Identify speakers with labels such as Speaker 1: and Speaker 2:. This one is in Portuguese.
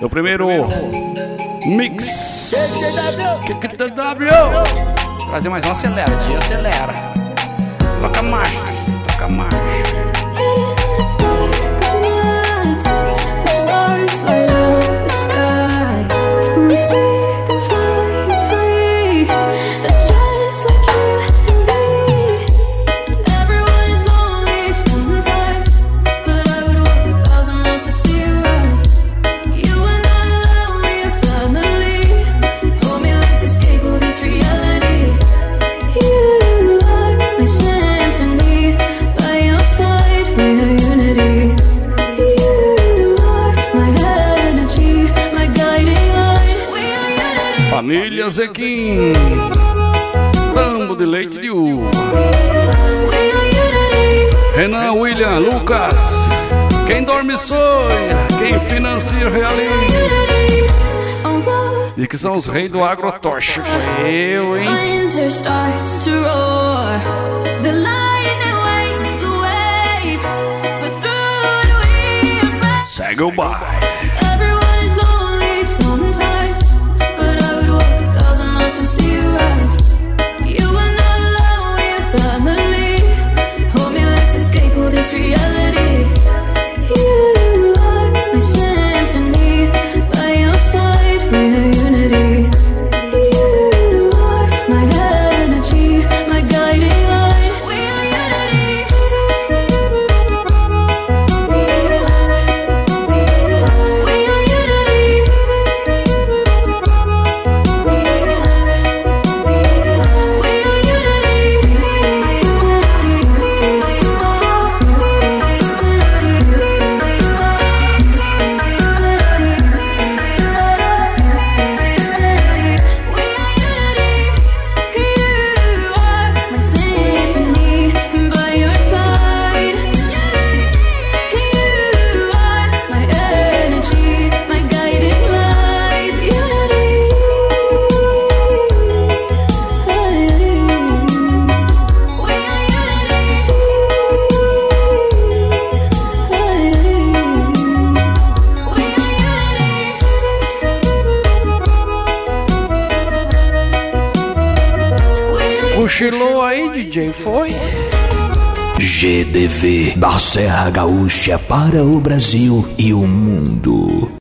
Speaker 1: O primeiro mix. QQW. Trazer mais um acelera, dia acelera. Troca marcha, troca marcha. Família Zequim, tambo de leite de uva. Renan, William, Lucas, quem dorme sonha, quem financia realiza. E que são os reis do agrotóxico. Eu, hein? Segue o baile. Cochilou aí, DJ, foi?
Speaker 2: GDV, da Serra Gaúcha para o Brasil e o mundo.